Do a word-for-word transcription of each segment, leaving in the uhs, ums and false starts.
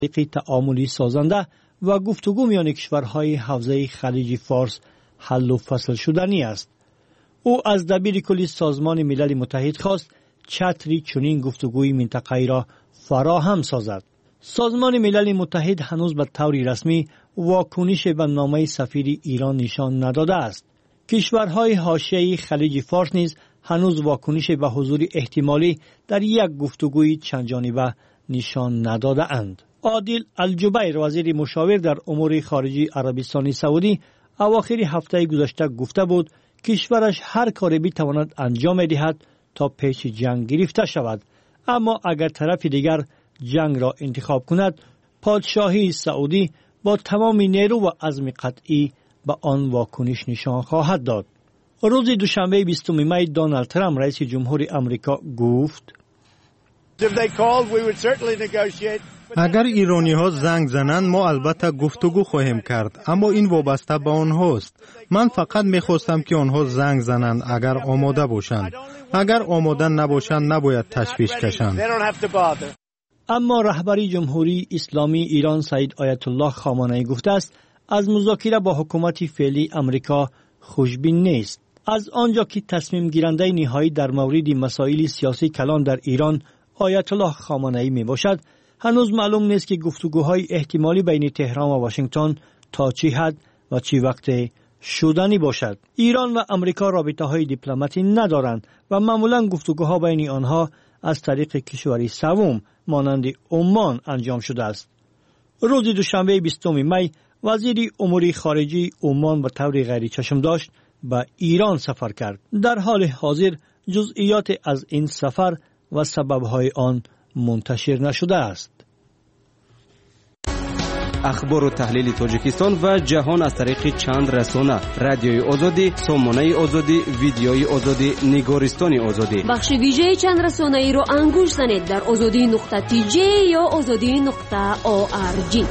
طریق تعاملی سازنده و گفتگو میان کشورهای حوزه خلیج فارس حل و فصل شدنی است. او از دبیر کلی سازمان ملل متحد خواست چتری چنین گفتگوی منطقه‌ای را فراهم سازد. سازمان ملل متحد هنوز به طور رسمی واکنش به نامه سفیر ایران نشان نداده است. کشورهای حاشیه خلیج فارس نیز هنوز واکنش به حضور احتمالی در یک گفتگوی چند جانبه نشان نداده اند. عادل الجبیر وزیر مشاور در امور خارجه عربستان سعودی اواخر هفته گذشته گفته بود کشورش هر کاری بتواند انجام دهد تا پیش جنگ گرفته شود، اما اگر طرف دیگر جنگ را انتخاب کند پادشاهی سعودی با تمام نیرو و عزم قطعی به آن واکنش نشان خواهد داد. روز دوشنبه بیستم می دونالد ترامپ رئیس جمهور آمریکا گفت اگر ایرانی ها زنگ زنند ما البته گفتگو خواهیم کرد، اما این وابسته به آنهاست. من فقط میخواستم که آنها زنگ زنند اگر آماده باشند. اگر آماده نباشند نباید تشویش کشند. اما رهبری جمهوری اسلامی ایران سید آیت الله خامنه‌ای گفته است از مذاکره با حکومت فعلی آمریکا خوشبین نیست. از آنجا که تصمیم گیرنده نهایی در مورد مسائل سیاسی کلان در ایران آیت الله خامنه‌ای می باشد، هنوز معلوم نیست که گفتگوهای احتمالی بین تهران و واشنگتن تا چه حد و چه وقت شدنی باشد. ایران و آمریکا رابطه‌های دیپلماتی ندارند و معمولاً گفتگوها بین آنها از طریق کشوری سوم مانند عمان انجام شده است. روز دوشنبه بیستم می وزیر امور خارجه عمان به طور غیر چشم داشت به ایران سفر کرد. در حال حاضر جزئیات از این سفر و سبب‌های آن منتشر نشده است. اخبار و تحلیل تاجیکستان و جهان از طریق چند رسانه: رادیوی آزادی، سامانه آزادی، ویدیوی آزادی، نگارستان آزادی. بخش ویژه چند رسانه ای را انگوش زنید در آزادی نقطه تی جی یا آزادی نقطه او آر جی.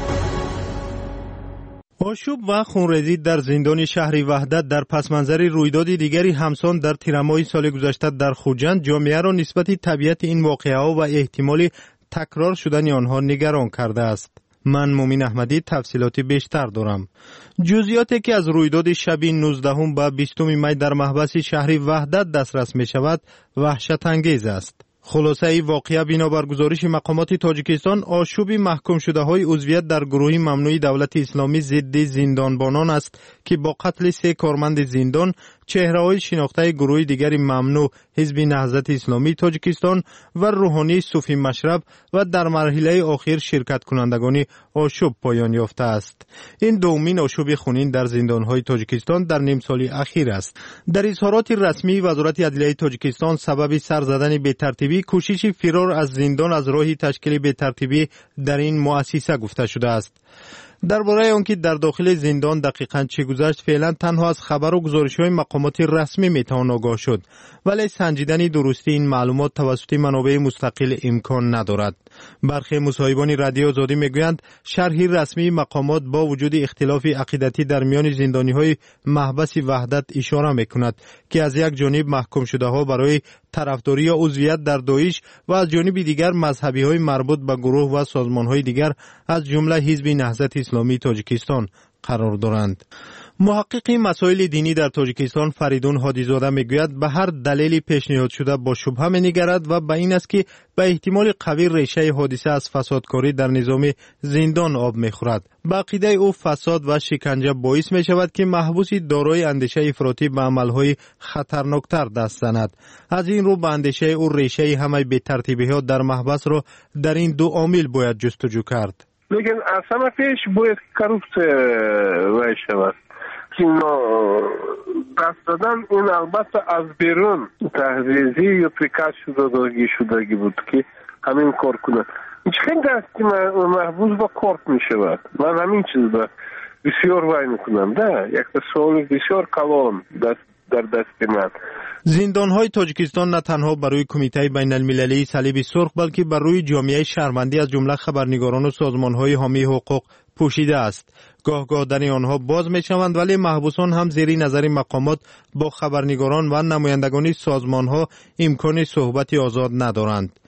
آشوب و خونریزی در زندان شهر وحدت در پسمنظر رویداد دیگری همسان در تیرماه سال گذشته در خوجند جامعه را نسبت طبیعت این واقعه و احتمال تکرار شدن آنها نگران کرده است. من مومین احمدی تفصیلاتی بیشتر دارم. جزئیاتی که از رویداد شب نوزدهم به بیستم می در محبس شهر وحدت دسترس می شود وحشت انگیز است. خلاصه ای واقعه بنابر گزارش مقامات تاجیکستان آشوب محکوم شده های عضویت در گروه ممنوع دولت اسلامی ضد زندانبانان است که با قتل سه کارمند زندان چهره های شناخته گروه دیگری ممنوع حزب نهضت اسلامی تاجیکستان و روحانی صوفی مشرب و در مرحله آخر شرکت کنندگان آشوب پایان یافته است. این دومین آشوب خونین در زندان های تاجیکستان در نیم سال اخیر است. در اظهارات رسمی وزارت عدلیه تاجیکستان سبب سر زدن به ترتیبی کوشش فرار از زندان از راه تشکیل به ترتیبی در این مؤسسه گفته شده است. درباره آنکه در داخل زندان دقیقاً چه گذشت فعلا تنها از خبر و گزارش‌های مقامات رسمی میتوان آگاه شد، ولی سنجیدن درستی این معلومات توسط منابع مستقل امکان ندارد. برخی مصاحبان رادیو آزادی میگویند شرح رسمی مقامات با وجود اختلاف عقیدتی در میان زندانی‌های محبس وحدت اشاره میکند که از یک جانب محکوم شده ها برای طرفداری یا عضویت در داعش و از جانب دیگر مذهبی های مربوط به گروه و سازمان های دیگر از جمله حزب نهضت اسلامی تاجیکستان قرار دارند. محقق مسائل دینی در تاجیکستان فریدون هادیزاده میگوید به هر دلیلی پیشنهاد شده با شبهه می‌نگرد و به این است که به احتمال قوی ریشه حادثه از فسادکاری در نظام زندان آب می‌خورد. به عقیده او فساد و شکنجه باعث می‌شود که محبوس دارای اندیشه افراطی به عمل‌های خطرناکتر دست زند. از این رو به اندیشه او ریشه همه بی‌ترتیبی‌ها در محبس را در این دو عامل باید جستجو کرد. لیکن اصلا پیش باید کروپسیه رای شود. دست دادن این البته از بیرون تحریزی یا پریکاش شدگی شدگی بود که همین کار کنه. هیچ خیلی دستی محبوظ با کارت می شود. من همین چیز با بسیار وای میکنم. ده یک سوال بسیار کلان دست در دست من. زندان‌های تاجیکستان نه تنها برای کمیته بین المللی صلیب سرخ بلکه برای جامعه شهروندی از جمله خبرنگاران و سازمان‌های حامی حقوق پوشیده است. گاه گاه در آنها باز می‌شوند ولی محبوسان هم زیر نظر مقامات با خبرنگاران و نمایندگان سازمان‌ها امکان صحبت آزاد ندارند.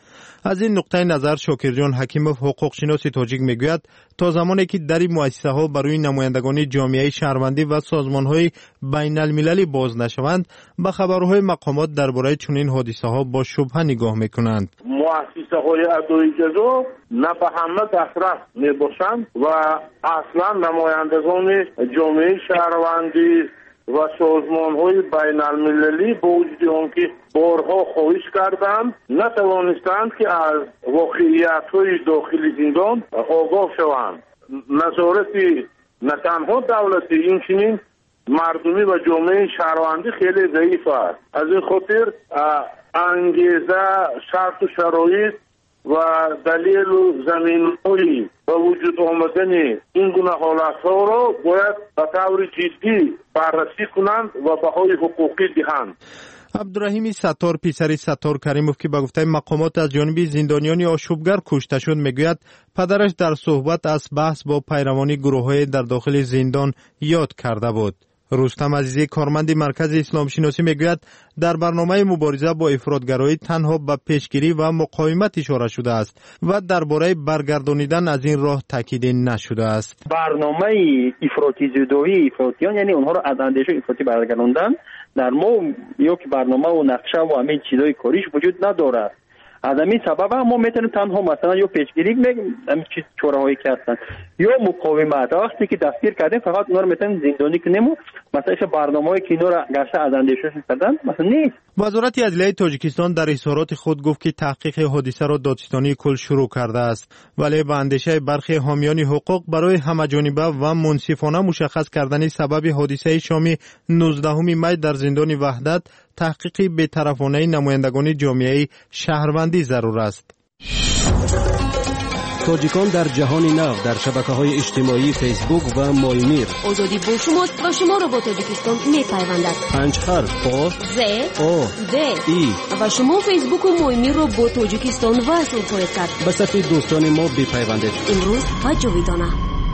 از این نقطه نظر شاکرجان حکیموف حقوقشناس تاجیک میگوید تا زمانی که در مؤسسه ها برای نمایندگان جامعه شهروندی و سازمان های بین المللی باز نشوند به خبرهای مقامات درباره چنین حادثه ها با شبهه نگاه میکنند. مؤسسه های ادای جزا نه به همه دسترس میباشند و اصلا نمایندگان جامعه شهروندی و سازمان های بین المللی با وجود آنکه بارها خواهش کردند نتوانستند که از واقعیت های داخل زندان آگاه شوند. نظارت نه تنها دولتی اینچنین مردمی و جامعه شهروندی خیلی ضعیف است. از این خاطر انگیزه شرط و شرایط و دلیل و زمینه‌های به وجود آمدن این گونه حالت‌ها را باید به طور جدی بررسی کنند و بهای حقوقی دهند. عبدالرحیم ستار پسر ستار کریموف که به گفته مقامات از جانب زندانیان آشوبگر کشته شد میگوید پدرش در صحبت از بحث با پیروان گروه‌های در داخل زندان یاد کرده بود. رستم عزیزی کارمند مرکز اسلام شناسی میگوید در برنامه مبارزه با افراطگرایی تنها به پیشگیری و مقاومت اشاره شده است و درباره برگردانیدن از این راه تاکید نشده است. برنامه افراطی زدایی افراطیان یعنی اونها را از اندیشه افراطی برگرداندن در ما یک برنامه و نقشه و همین چیزای کاریش وجود ندارد. از همین سبب ما میتونیم تنها مثلا یا پیشگیری میگیم همین چیز چورهایی که هستن یا مقاومت. وقتی که دستگیر کردیم فقط اونا رو میتونیم زندانی کنیم و مثلا برنامه‌ای که اینا را گرچه از اندیشش کردن مثلا نیست. وزارت عدلیه تاجیکستان در اظهارات خود گفت که تحقیق حادثه را دادستانی کل شروع کرده است، ولی به اندیشه برخی حامیان حقوق برای همه‌جانبه و منصفانه مشخص کردن سبب حادثه شام نوزدهم می در زندان وحدت تحقیق بی‌طرفانه نمایندگان جامعه شهروندی ضرور است. تاجیکان در جهان نو در شبکه‌های اجتماعی فیسبوک و مایمیر. آزادی با شماست و شما را با تاجیکستان می‌پیوندد. پنج حرف آ ز آ د ای و شما فیسبوک و مایمیر را با تاجیکستان وصل خواهید کرد. به صفحه دوستان ما بپیوندید. امروز و جاویدانه.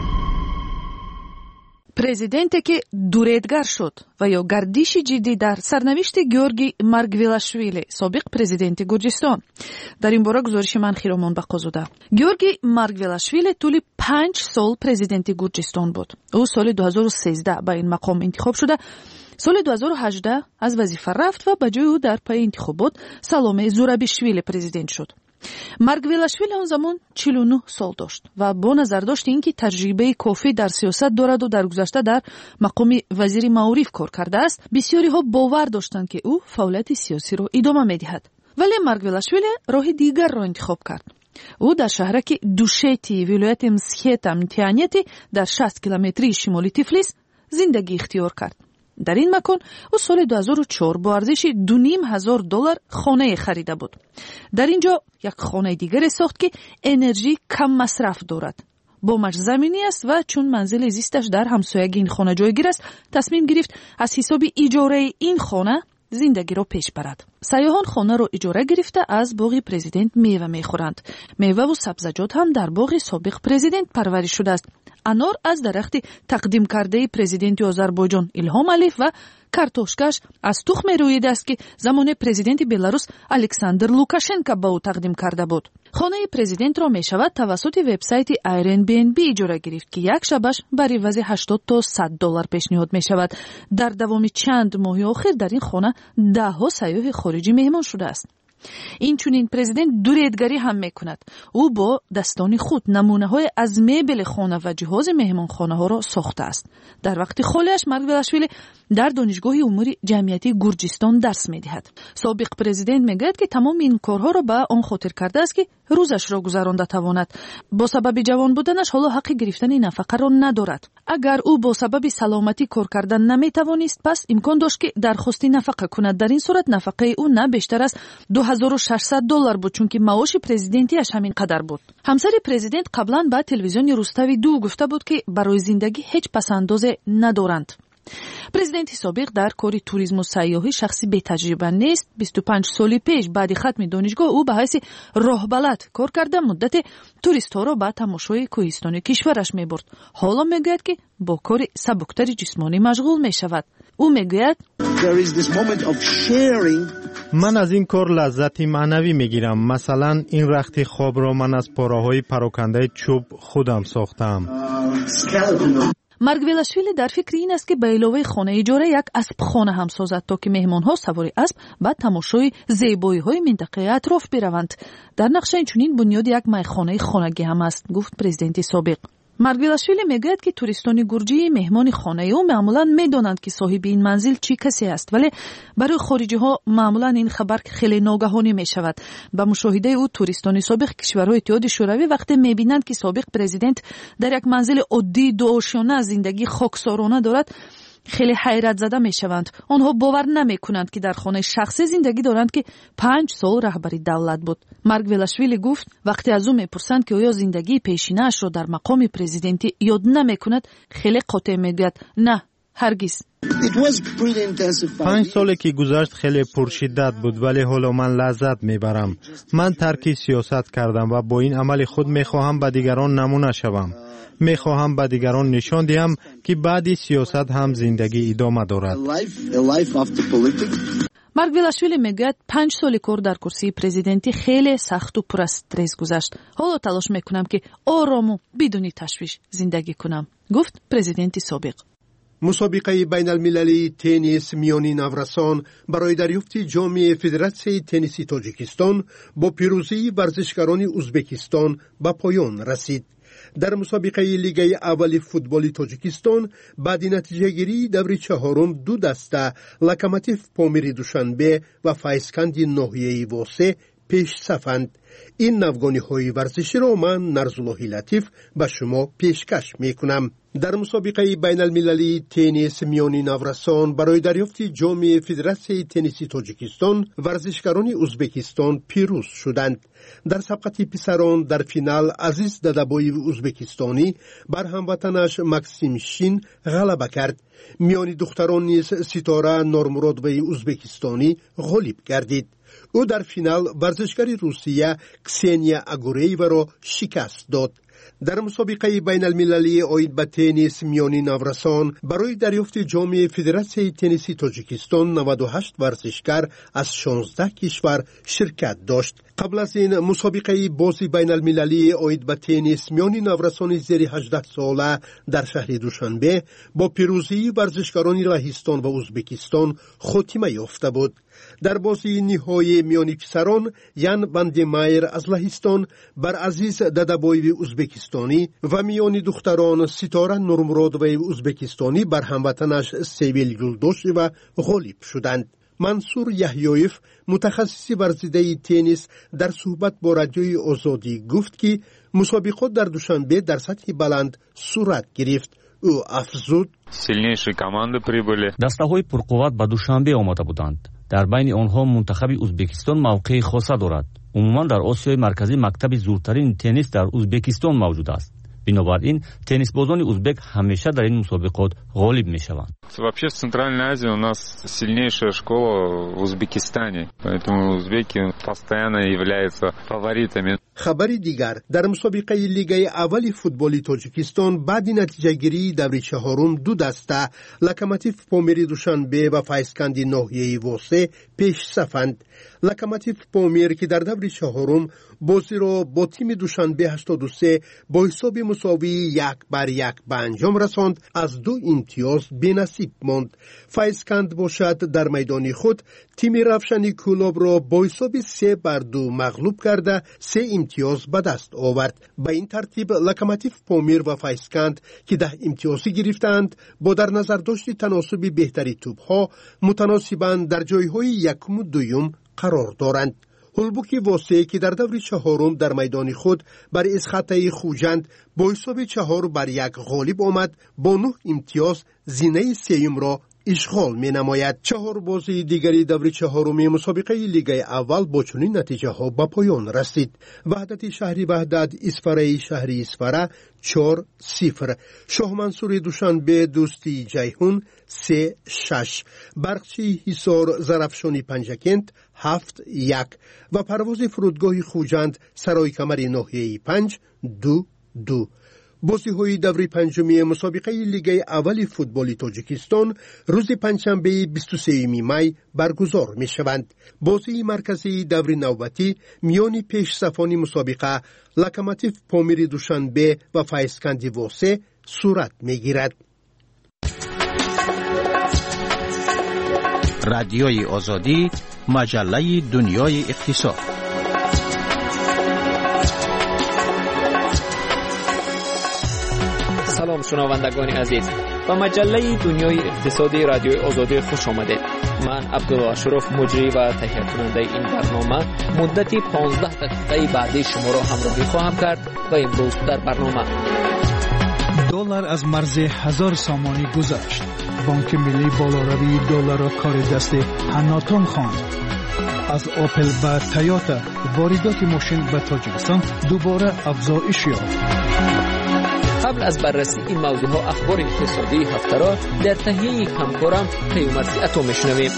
президенте ки дуредгар шуд ва ё гардиши ҷиддӣ дар сарнавишти георгий маргвелашвили собиқ президенти гурҷистон. дар ин бора гузориши ман хиромон бақозуда. георгий маргвелашвили тӯли панҷ сол президенти гурҷистон буд. ӯ соли дуҳазору сездаҳ ба ин мақом интихоб шуда соли дуҳазору ҳаждаҳ аз вазифа рафт ва ба ҷои ӯ дар пайи интихобот саломе зурабишвили президент шуд. маргвелашвили он замон чилу нӯҳ сол дошт ва бо назар дошти ин ки таҷрибаи кофӣ дар сиёсат дораду дар гузашта дар мақоми вазири маориф кор кардааст, бисёриҳо бовар доштанд ки ӯ фаъолияти сиёсиро идома медиҳад. вале маргвелашвили роҳи дигарро интихоб кард. ӯ дар шаҳраки душети вилояти мсхета мтианети дар шаст километрии шимоли тифлис зиндагӣ ихтиёр кард. дар ин макон ӯ соли дуҳазору чор бо арзиши ду ним ҳазор доллар хонае харида буд. дар ин ҷо як хонаи дигаре сохт ки энержии каммасраф дорад. бомаш заминӣ аст ва чун манзили зисташ дар ҳамсоягии ин хона ҷойгир аст, тасмим гирифт аз ҳисоби иҷораи ин хона зиндагиро пеш барад. сайёҳон хонаро иҷора гирифта аз боғи президент мева мехӯранд. меваву сабзаҷот ҳам дар боғи собиқ президент парвариш шудааст. анор аз дарахти тақдимкардаи президенти озарбойҷон Илҳом Алиев ва картошкаш аз тухме рӯидааст ки замони президенти Беларус Александр Лукашенко ба ӯ тақдим карда буд. хонаи президентро мешавад тавассути вебсайти Airbnb иҷора гирифт ки як шабаш бар ивази ҳаштод то сад доллар пешниҳод мешавад. дар давоми чанд моҳи охир дар ин хона даҳҳо сайёҳи хориҷӣ меҳмон шудааст. инчунин президент дуредгарӣ ҳам мекунад. ӯ бо дастони худ намунаҳои аз мебели хона ва ҷиҳози меҳмонхонаҳоро сохтааст. дар вақти холияш маргвелашвили дар донишгоҳи умури ҷамъиятии гурҷистон дарс медиҳад. собиқ президент мегӯяд ки тамоми ин корҳоро ба он хотир кардааст ки рӯзашро гузаронда тавонад. бо сабаби ҷавон буданаш ҳоло ҳаққи гирифтани нафақаро надорад. агар ӯ бо сабаби саломатӣ кор кардан наметавонист, пас имкон дошт ки дархости нафақа кунад. дар ин сурат нафақаи ӯ на бештар аз ду ҳазору шашсад доллар буд, чунки маоши президентиаш ҳамин қадар буд. ҳамсари президент қаблан ба телевизиони Рустави ду гуфта буд ки барои зиндагӣ ҳеҷ пасандозе надоранд. президенти собиқ дар кори туризму сайёҳӣ шахси бетаҷриба нест. бисту панҷ соли пеш баъди хатми донишгоҳ ӯ ба ҳайси роҳбалат кор карда муддате туристҳоро ба тамошои кӯҳистони кишвараш мебурд. ҳоло мегӯяд ки бо кори сабуктари ҷисмонӣ машғул мешавад. ӯ мегӯяд من از این کار لذتی معنوی میگیرم. مثلا این رخت خواب را من از پاره‌های پراکنده چوب خودم ساختم. маргвелашвили дар фикри ин аст ки ба иловаи хонаи иҷора як аспхона ҳам созад, то ки меҳмонҳо савори асп ба тамошои зебоиҳои минтақаи атроф бираванд. дар нақша инчунин бунёди як майхонаи хонагӣ ҳам аст, гуфт президенти собиқ. маргвелашвили мегӯяд ки туристони гурҷии меҳмони хонаи ӯ маъмулан медонанд ки соҳиби ин манзил чӣ касе аст, вале барои хориҷиҳо маъмулан ин хабар хеле ногаҳонӣ мешавад. ба мушоҳидаи ӯ туристони собиқ кишварҳои иттиҳоди шӯравӣ вақте мебинанд ки собиқ президент дар як манзили оддии дуошёна зиндагии хоксорона дорад, خیلی حیرت زده می شوند. آنها باور نمی کنند که در خانه شخصی زندگی دارند که پنج سال رهبری دولت بود. مارگویلاشویلی گفت وقتی از او می پرسند که آیا زندگی پیشینه‌اش را در مقام پرزیدنتی یاد نمی کند، خیلی قاطع می گوید نه، هرگز. پنج سالی که گذشت خیلی پرشدت بود، ولی حالا من لذت میبرم. من ترک سیاست کردم و با این عمل خود میخواهم به دیگران نمونه شوم. میخواهم به دیگران نشان دهم که بعد سیاست هم زندگی ادامه دارد. маргвелашвили мегӯяд панҷ соли кор дар курсии президентӣ хеле сахту пур аз стресс гузашт. ҳоло талош мекунам ки орому бидуни ташвиш зиндагӣ кунам, гуфт президенти собиқ. مسابقه بین المللی تنیس میانی نورسان برای دریافت جام فدراسیون تنیس تاجیکستان با پیروزی ورزشکاران ازبکستان به پایان رسید. در مسابقه لیگ اول فوتبال تاجیکستان بعد نتیجه گیری دور چهارم دو دسته لوکوموتیو پامیر دوشنبه و فایسکند ناحیه واسه پیش صفند. این نوگانی های ورزشی را من نرزالله لطیف به شما پیشکش می کنم. در مسابقه بین المللی تنیس میانی نورسان برای دریافت جام فدراسیون تنیس تاجیکستان ورزشکاران ازبکستان پیروز شدند. در سبقت پسران در فینال عزیز دادابوی ازبکستانی بر هموطنش مکسیم شین غلبه کرد. میانی دختران نیز ستاره نورمرادوی ازبکستانی غالب گردید. او در فینال ورزشکار روسیه کسینیا اگوریوا را شکست داد. در مسابقه بین المللی آید به تنیس میانی نورسان برای دریافت جام فدراسیون تنیس تاجیکستان نود و هشت ورزشکار از شانزده کشور شرکت داشت. قبل از این مسابقه بازی بین المللی آید به تنیس میانی نورسان زیر هجده ساله در شهر دوشنبه با پیروزی ورزشکاران لهستان و ازبکستان خاتمه یافته بود. در بازی نهایی میانی پسران یان واندمایر از لهستان بر عزیز دادابوی ازبکستانی و میانی دختران ستاره نورمرادوی ازبکستانی بر هموطنش سیویل یولدوشیوا غالب شدند. منصور یحیایف متخصص ورزیده تنیس در صحبت با رادیوی آزادی گفت که مسابقات در دوشنبه در سطح بلند صورت گرفت. او افزود сильнейшие команды прибыли. дастаҳои пурқувват ба душанбе омада буданд. дар байни онҳо мунтахаби ӯзбекистон мавқеи хоса дорад. умуман дар осиёи марказӣ мактаби зуртарини теннис дар ӯзбекистон мавҷуд аст. бинобар ин теннисбозони ӯзбек ҳамеша дар ин мусобиқот ғолиб мешаванд. Вообще в Центральной Азии у нас сильнейшая школа в Узбекистане, поэтому узбеки постоянно являются фаворитами. خبری دیگر در مسابقه لیگ اول فوتبال تاجیکستان بعد نتیجه گیری دور چهارم دو دسته لوکوموتیو پامیر دوشنبه و فایسکند ناحیه واسه پیش صفند. لوکوموتیو پامیر که در دور چهارم بازی را با تیم دوشنبه هشتاد و سه با حساب مساوی یک بر یک به انجام رساند، از دو امتیاز بی‌نصیب ماند. فایسکند باشد در میدان خود تیم رفشنی کلوب را با حساب سه بر دو مغلوب کرده سه امتیاز به دست آورد. به این ترتیب لوکوموتیو پامیر و فایسکند که ده امتیازی گرفتند با در نظر داشت تناسب بهتری توپ‌ها متناسباً در جایهای یکم و دوم قرار دارند. هولبوکی واسه که در دور چهارم در میدان خود بر اسخطه خوجند با حساب چهار بر یک غالب آمد، با نه امتیاز زینه سیوم را اشغال می نماید. چهار بازی دیگری دور چهارمی مسابقه لیگ اول با چنین نتیجه ها به پایان رسید. وحدت شهری وحدت اسفره شهری اسفره چهار صفر، شاه منصور دوشنبه دوستی جیهون سه شش، برقچی حصار زرفشانی پنجکند هفت یک و پرواز فرودگاه خوجند سرای کمری ناحیه پنج دو دو. بازی‌های دور پنجمی مسابقه لیگ اول فوتبال تاجیکستان روز پنجشنبه بیست و سوم می برگزار می‌شوند. بازی مرکزی دور نوبتی میان پیش‌صفان مسابقه لوکوموتیو پامیر دوشنبه و فایسکندی واسه صورت می‌گیرد. رادیوی آزادی، مجله دنیای اقتصاد. سلام شنوندگان عزیز، با مجله دنیای اقتصادی رادیوی آزادی خوش آمدید. من عبدالله شرف مجری و تهیه کننده این برنامه مدت پانزده دقیقه بعدی شما را همراهی خواهم کرد و امروز در برنامه دلار از مرز هزار سامانی گذشت. بانک ملی بالاروی دلار را کار دست حناتان خواند. از آپل و تویوتا واردات ماشین به تاجیکستان دوباره افزایش یافت. قبل از بررسی این موضوع ها اخبار اقتصادی هفته را در تهیه همکارم پیامرسی اتو میشنویم.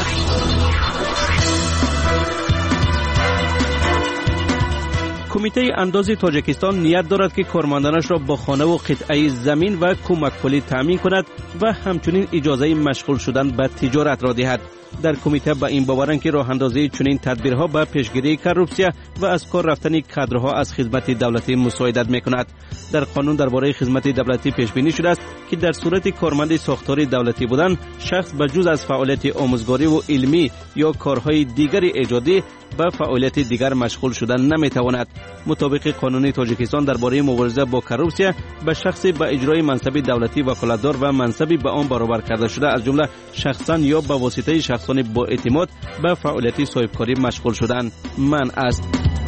کمیته اندازی تاجیکستان نیت دارد که کارمندانش را با خانه و قطعه زمین و کمک پولی تامین کند و همچنین اجازه مشغول شدن به تجارت را دهد. در کمیته با این باورند که راه اندازی چنین تدبیرها به پیشگیری کروپسیا و از کار رفتن کادرها از خدمت دولتی مساعدت میکند. در قانون درباره خدمت دولتی پیش بینی شده است که در صورت کارمند ساختاری دولتی بودن شخص به جز از فعالیت آموزگاری و علمی یا کارهای دیگر ایجادی به فعالیت دیگر مشغول شدن نمیتواند. مطابق قانون تاجیکستان درباره مبارزه با کروپسیا به شخص به اجرای منصب دولتی وکالتدار و منصبی به آن برابر کرده شده از جمله شخصا یا به واسطه شخصان با اعتماد به فعالیت صاحبکاری مشغول شدن منع است.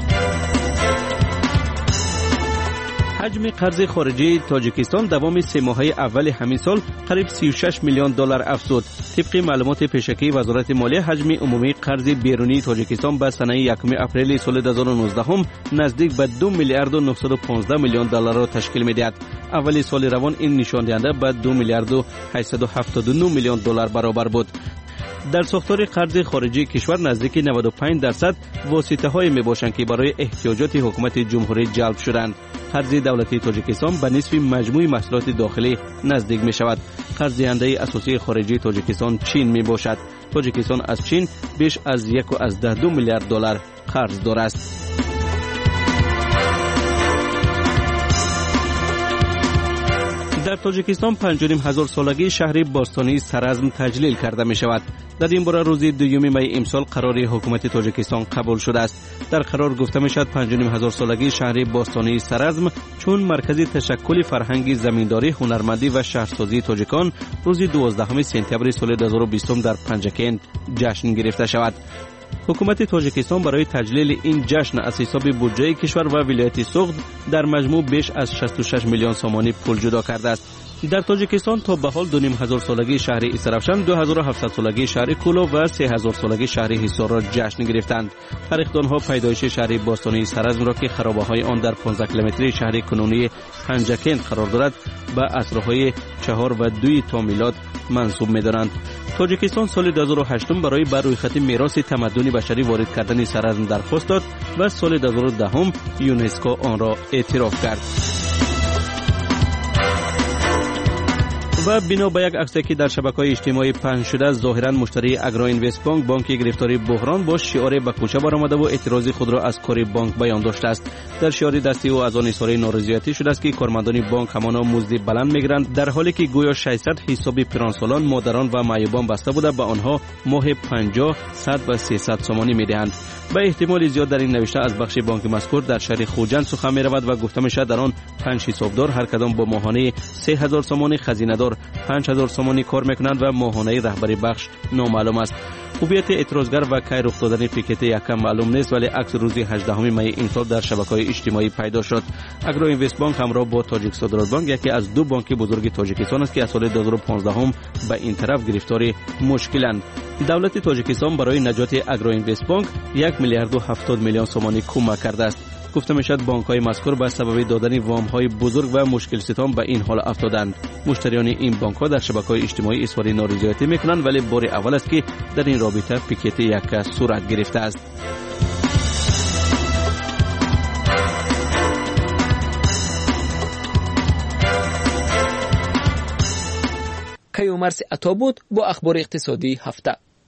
حجم قرض خارجی تاجیکستان دوام سه ماهه اول همین سال قریب سی و شش میلیون دلار افزود. طبق معلومات پیشکی وزارت مالیه حجم عمومی قرض بیرونی تاجیکستان به سنه یکم اپریل سال دو هزار و نوزده هم نزدیک به دو میلیارد و نهصد و پانزده میلیون دلار را تشکیل می‌دهد. اول سال روان این نشان دهنده به دو میلیارد و هشتصد و هفتاد و نه میلیون دلار برابر بود. در ساختار قرض خارجی کشور نزدیک نود و پنج درصد واسطه های می باشند که برای احتیاجات حکومت جمهوری جلب شدند. قرض دولتی تاجیکستان به نصف مجموع محصولات داخلی نزدیک می شود. قرض دهنده اساسی خارجی تاجیکستان چین می باشد. تاجیکستان از چین بیش از یک و از ده دو میلیارد دلار قرض دارد. در تاجیکستان پنج و نیم هزار سالگی شهر باستانی سرازم تجلیل کرده می شود. در این باره روز دوم می امسال قرار حکومت تاجیکستان قبول شده است. در قرار گفته می شود پنج و نیم هزار سالگی شهر باستانی سرازم چون مرکزی تشکل فرهنگی زمینداری، هنرمندی و شهرسازی تاجیکان روز دوازدهم سپتامبر سال دو هزار و بیست در پنجکند جشن گرفته شود. حکومت تاجیکستان برای تجلیل این جشن از حساب بودجه کشور و ولایت سوغد در مجموع بیش از شصت و شش میلیون سامانی پول جدا کرده است. در تاجیکستان تا به حال دو نیم هزار سالگی شهر ایسرافشان، دو هزار و هفتصد سالگی شهر کولو و سه هزار سالگی شهر حصار را جشن گرفتند. تاریخدانها پیدایش شهر باستانی سرازم را که خرابه‌های آن در پانزده کیلومتری شهر کنونی پنجکند قرار دارد به عصرهای چهار و دوی تا میلاد منسوب می‌دارند. تاجیکستان سال دو هزار و هشت برای بر روی خط میراث تمدنی بشری وارد کردن سرازم درخواست داد و سال دو هزار و ده یونسکو آن را اعتراف کرد. و بنا به یک عکسی که در شبکه‌های اجتماعی پخش شده ظاهراً مشتری اگرو اینوست بانک بانک گرفتاری بحران با شعار به کوچه برآمده و اعتراض خود را از کار بانک بیان داشته است. در شعار دستی او از آن اظهار نارضایتی شده است که کارمندان بانک همانا مزد بلند میگیرند در حالی که گویا ششصد حساب پرانسالان، مادران و معیوبان بسته بوده به آنها ماه پنجاه، صد و سیصد سامانی میدهند. به احتمال زیاد در این نوشته از بخش بانک مذکور در شهر خوجند سخن می‌رود و گفته می‌شود در آن پنج حسابدار هر کدام با ماهانه سه هزار سامانی، خزینه‌دار پنج هزار سامانی کار می‌کنند و ماهانه رهبری بخش نامعلوم است. هویت اعتراضگر و کی رخ دادن پیکت یکم معلوم نیست ولی عکس روز هجدهم می این سال در شبکه‌های اجتماعی پیدا شد. اگرو اینوست بانک همراه با تاجیک صادرات بانک یکی از دو بانک بزرگ تاجیکستان است که از سال دو هزار و پانزده به این طرف گرفتاری مشکلند. دولت تاجیکستان برای نجات اگرو اینوست بانک یک میلیارد و هفتاد میلیون سامانی کمک کرده است. گفته میشد بانک‌های مذکور به سبب دادن وام‌های بزرگ و مشکل ستان به این حال افتادند. مشتریان این بانک‌ها در شبکه‌های اجتماعی اظهار نارضایتی می‌کنند ولی بار اول است که در این رابطه پیکت یک صورت گرفته است. کیومرث عطا بود با اخبار اقتصادی هفته.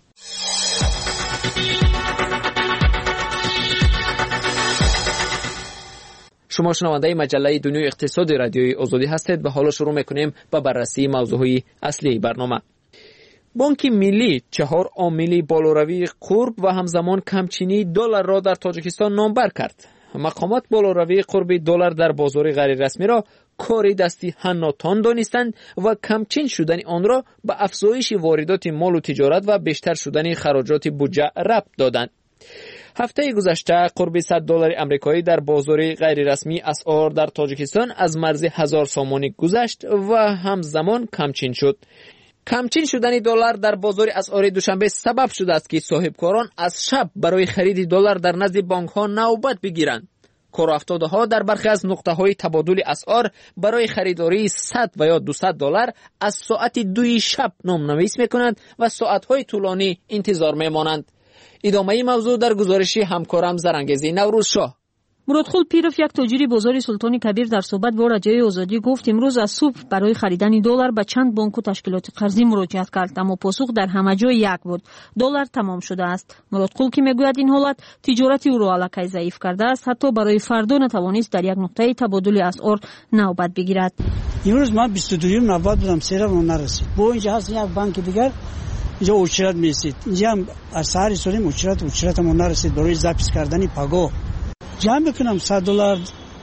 شما شنونده مجله دنیای اقتصاد رادیوی آزادی هستید و حالا شروع میکنیم با بررسی موضوعی اصلی برنامه. بانک ملی چهار عامل بالاروی قرب و همزمان کمچینی دلار را در تاجیکستان نامبر کرد. مقامات بالاروی قرب دلار در بازار غیر رسمی را کاری دستی حناتان دانستند و کمچین شدن آن را به افزایش واردات مال و تجارت و بیشتر شدن خراجات بودجه ربط دادند. هفته گذشته قرب صد دلار آمریکایی در بازار غیر رسمی اسعار در تاجیکستان از مرز هزار سامانی گذشت و همزمان کمچین شد. کمچین شدن دلار در بازار اسعار دوشنبه سبب شده است که صاحبکاران از شب برای خرید دلار در نزد بانک‌ها نوبت بگیرند. کارافتاده‌ها در برخی از نقطه‌های تبادل اسعار برای خریداری صد و یا دویست دلار از ساعت دوی شب نام‌نویس می‌کنند و ساعت‌های طولانی انتظار می‌مانند. ادامه موضوع در گزارش همکارم زرنگزی نوروز شاه. مرادخول پیروف یک تاجر بازار سلطان کبیر در صحبت با رادیوی آزادی گفت امروز از صبح برای خریدن دلار به چند بانک و تشکیلات قرضی مراجعت کرد اما پاسخ در همه جا یک بود: دلار تمام شده است. مرادخول که میگوید این حالت تجارت او را الکی ضعیف کرده است، حتی برای فردا نتوانست در یک نقطه تبادل اسعار نوبت بگیرد. امروز من بیست و دو نوبت بودم، سه رو نرسید. با اینجا هست یک بانک دیگر اینجا اوچرت میرسید. اینجا هم از سحر سوریم اوچرت اوچرت ما نرسید برای ضبط کردن پاگو. جمع بکنم صد دلار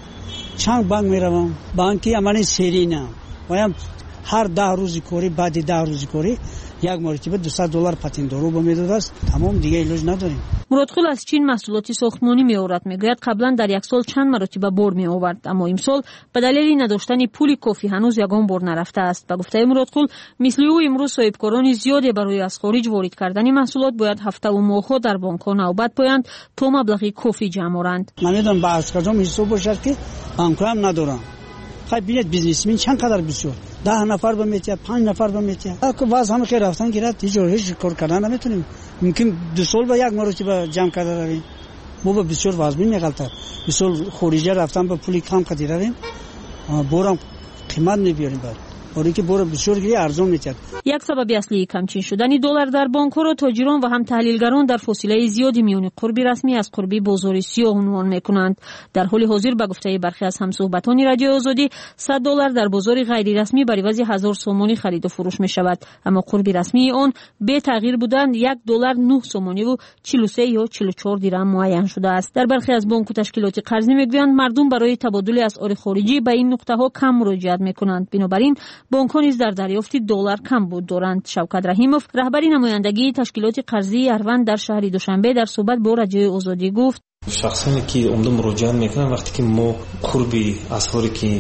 چند بانک میروم، بانکی امانی سری نه و هم هر ده روزی کوری بعد ده روزی کوری یک مرتبه دویست دلار پاتین دارو با میداد است. تمام دیگه علاج نداریم. مرادخول از چین محصولات ساختمانی می آورد. میگوید قبلا در یک سال چند مرتبه بار می آورد اما امسال به دلیل نداشتن پول کافی هنوز یگان بار نرفته است. به گفته مرادخول مثل او امروز صاحبکاران زیادی برای از خارج وارد کردن محصولات باید هفته و ماه‌ها در بانک‌ها نوبت پایند تا مبلغ کافی جمع آورند. من میدونم با از کجا حساب باشد که بانک‌ها هم ندارن. خب ببینید بیزنسمن چند قدر بسیار ده نفر به میتیه پنج نفر به میتیه که باز همه که رفتن گیرد هیچ هیچ کار کردن نمیتونیم. ممکن دو سال به یک مرتبه جمع کرده رویم. ما به بسیار وازبین میغلطه بسیار خارجی رفتن به پولی کم کردی رویم بورم قیمت نمیبیاریم بعد ولی که بور بسیار گیری ارزان میتید. یک سبب اصلی کمچین شدن دلار در بانک‌ها را تاجران و هم تحلیلگران در فاصله زیادی میان قرب رسمی از قرب بازار سیاه عنوان میکنند. در حال حاضر به گفته برخی از همصحبتان رادیو آزادی صد دلار در بازار غیر رسمی بر عوض هزار سومانی خرید و فروش می شود اما قرب رسمی آن به تغییر بودند یک دلار نه سومانی و چهل و سه یا چهل و چهار درهم معین شده است. در برخی از بانک و تشکیلات قرضی میگویند مردم برای تبادل اسعار خارجی به این نقطه ها کم مراجعت میکنند. بنابراین بانک‌ها نیز در دریافت دلار کم بود دارند. شوکت رحیموف رهبر نمایندگی تشکیلات قرضی اروند در شهر دوشنبه در صحبت با رادیوی آزادی گفت: شخصانی که عمده مراجعت میکنن وقتی که ما قربی اسعاری که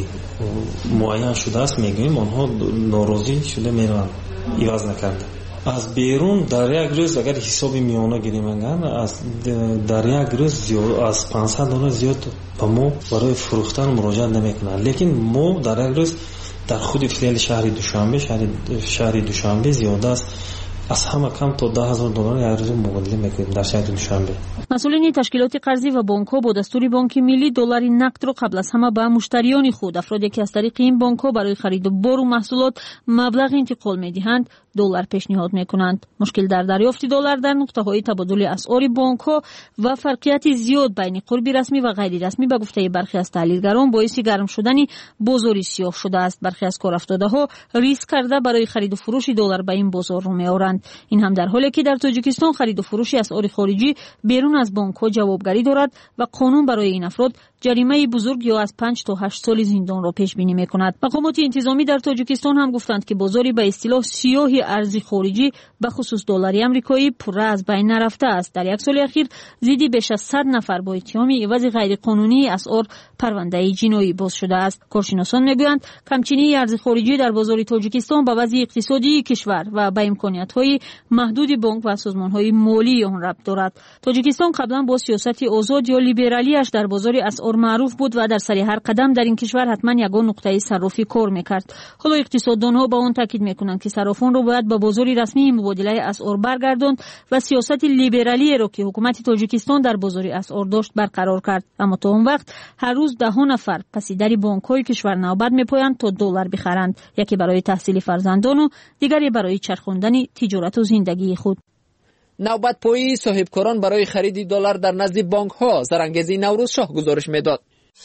معین شده است میگیم آنها ناراضی شده میرن عوض نکرده. از بیرون در یک روز اگر حساب میانه گیریم از در یک روز زیاد از پانصد دلار زیاد با ما برای فروختن مراجعت نمیکنن، لیکن ما در یک روز در خود فعل شهر دوشنبه شهر شهر دوشنبه زیاد است، از همه کم تا ده هزار دلار یک روز مبادله میکنیم در شهر دوشنبه. مسئولین تشکیلات قرضی و بانک‌ها با دستور بانک ملی دلار نقد را قبل از همه به مشتریان خود افرادی که از طریق این بانک‌ها برای خرید و بار و محصولات مبلغ انتقال می‌دهند دلار پیشنهاد می‌کنند. مشکل در دریافت دلار در نقطه‌های تبادل اسعار بانک‌ها و فرقیت زیاد بین قرب رسمی و غیر رسمی به گفته برخی از تحلیلگران باعث گرم شدن بازار سیاه شده است. برخی از کارافتاده‌ها ریسک کرده برای خرید و فروش دلار به این بازار رو می‌آورند. این هم در حالی که در تاجیکستان خرید و فروش اسعار خارجی بیرون از بانک‌ها جوابگری دارد و قانون برای این افراد جریمه بزرگ یا از پنج تا هشت سال زندان را پیش بینی می‌کند. مقامات انتظامی در تاجیکستان هم گفتند که بازاری به اصطلاح سیاه ارز خارجی به خصوص دلار آمریکایی پر از بین نرفته است. در یک سال اخیر زیادی بیش از صد نفر با اتهام عوض غیر قانونی اسعار پرونده جنایی باز شده است. کارشناسان میگویند کمچینی ارز خارجی در بازار تاجیکستان به وضع اقتصادی کشور و به امکانیت‌های محدود بانک و سازمان‌های مالی آن ربط دارد. تاجیکستان قبلا با سیاست آزاد یا لیبرالیش در بازار اسعار معروف بود و در سر هر قدم در این کشور حتما یگان نقطه صرافی کار می‌کرد. حالا اقتصاددان‌ها با آن تاکید می‌کنند که صرافان را باید به بازار رسمی مبادله اسعار برگرداند و سیاست لیبرالی را که حکومت تاجیکستان در بازار اسعار داشت برقرار کرد. اما تا اون وقت هر روز ده ها نفر پسی در بانک‌های کشور نوبت می‌پویند تا دلار بخرند، یکی برای تحصیل فرزندان و دیگری برای چرخاندن تجارت و زندگی خود. نوبت پویی صاحبکاران برای خرید دلار در نزد بانک‌ها، زرانگیزی نوروز شاه گزارش می‌داد.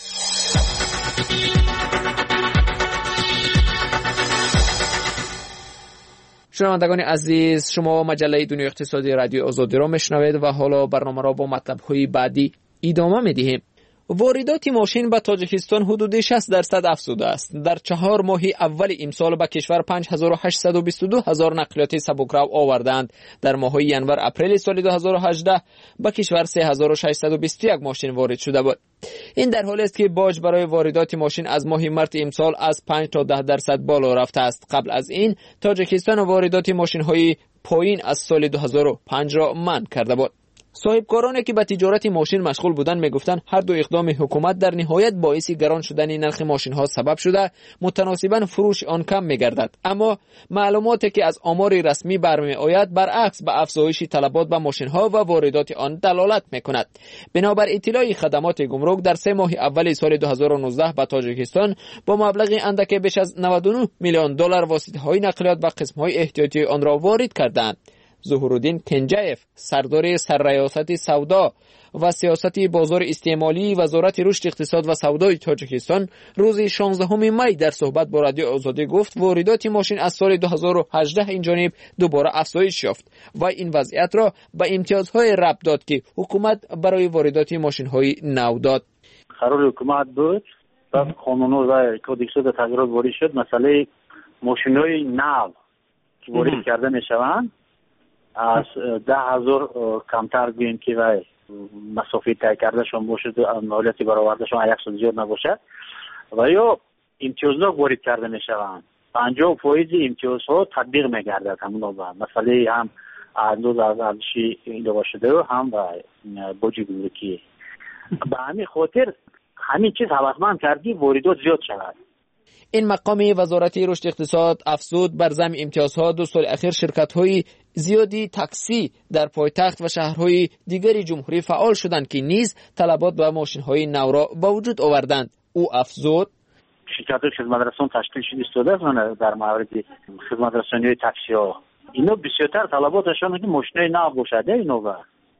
شنوندگان عزیز، شما مجله دنیای اقتصادی رادیو آزادی را میشنوید و حالا برنامه را با مطلب‌های بعدی ادامه می‌دهیم. واردات ماشین به تاجیکستان حدود شصت درصد افزوده است. در چهار ماه اول امسال به کشور پنج هزار و هشتصد و بیست و دو هزار نقلیات سبکرو آوردند. در ماه‌های ینور اپریل سال دو هزار و هجده به کشور سه هزار و ششصد و بیست و یک ماشین وارد شده بود. این در حالی است که باج برای واردات ماشین از ماه مارس امسال از پنج تا ده درصد بالا رفته است. قبل از این تاجیکستان واردات ماشین‌های پایین از سال دو هزار و پنج را منع کرده بود. صاحبکارانی که به تجارت ماشین مشغول بودند میگفتند هر دو اقدام حکومت در نهایت باعث گران شدن نرخ ماشین ها سبب شده، متناسباً فروش آن کم میگردد. اما معلوماتی که از آمار رسمی برمی آید برعکس به افزایش طلبات به ماشین ها و واردات آن دلالت میکند. بنابر اطلاع خدمات گمرک در سه ماه اول سال دو هزار و نوزده به تاجیکستان با مبلغ اندک بیش از نود و نه میلیون دلار واسطه های نقلیات و قسم های احتیاطی آن را وارد کردند. ظهورالدین کنجایف، سردار سرریاست سودا و سیاست بازار استعمالی وزارت رشد اقتصاد و سودای تاجیکستان روز شانزدهم می در صحبت با رادیو آزادی گفت واردات ماشین از سال دو هزار و هجده این جانب دوباره افزایش یافت و این وضعیت را به امتیازهای ربط داد که حکومت برای واردات ماشین‌های نو داد. قرار حکومت بود بعد قانون و کدکس را تغییرات وارد شد. مسئله ماشین‌های نو که وارد کرده میشوند از ده هزار کمتر بین که و مسافه طی کرده شون باشه، مالیاتی برآورده شون یک سال زیاد نباشه و یا امتیازها وارد کرده میشوند. پنجاه فیصد امتیازها تطبیق میگردد همون با مسئله هم انداز از ارزشی ایجاد شده و هم با باج گمرکی. به همین خاطر همین چیز هوسمند کردی واردات زیاد شود. این مقام وزارت رشد اقتصاد افزود بر ضمن امتیازها دو سال اخیر شرکت‌های زیادی تاکسی در پایتخت و شهرهای دیگری جمهوری فعال شدند که نیز طلبات به ماشین‌های نو را به وجود آوردند. او افزود شرکت‌های خدمترسان تشکیل شده استفاده در مورد خدمترسانی تاکسی‌ها اینا بسیارتر طلباتشان که ماشین‌های نو باشد. اینو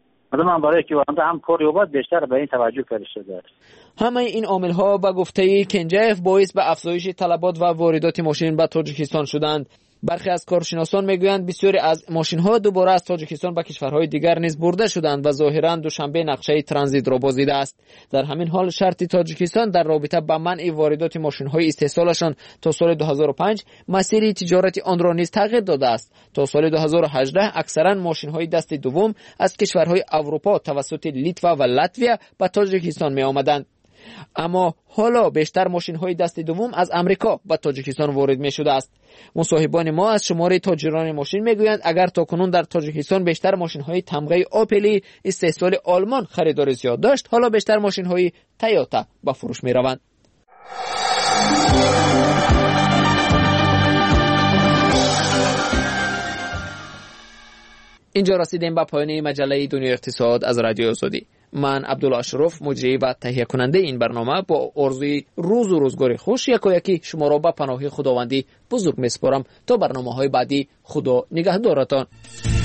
من برای که وانده هم کار یابد بیشتر به این توجه کرده شده. همه این عامل‌ها به گفته کنجایف باعث به افزایش طلبات و واردات ماشین به تاجیکستان شدند. برخی از کارشناسان میگویند بسیاری از ماشین‌ها دوباره از تاجیکستان به کشورهای دیگر نیز برده شدند و ظاهراً دوشنبه نقشه ترانزیت را بازیده است. در همین حال شرط تاجیکستان در رابطه با منع واردات ماشین‌های استحصالشان تا سال دو هزار و پنج مسیر تجارت آن را نیز تغییر داده است. تا سال دو هزار و هجده اکثراً ماشین‌های دست دوم از کشورهای اروپا توسط لیتوا و لاتویا به تاجیکستان می‌آمدند. اما حالا بیشتر ماشین‌های دست دوم از امریکا به تاجیکستان وارد می‌شده است. مصاحبان ما از شماره تاجران ماشین میگویند اگر تاکنون در تاجیکستان بیشتر ماشین‌های تمغه آپل استحصال آلمان خریدار زیاد داشت، حالا بیشتر ماشین‌های تویوتا به فروش می‌روند. اینجا رسیدیم به پایان مجله دنیای اقتصاد از رادیو آزادی. من عبدالله اشرف مجری و تهیه کننده این برنامه با آرزوی روز و روزگار خوش یکایکی شما را به پناه خداوندی بزرگ میسپارم. تا برنامه های بعدی خدا نگهدارتان.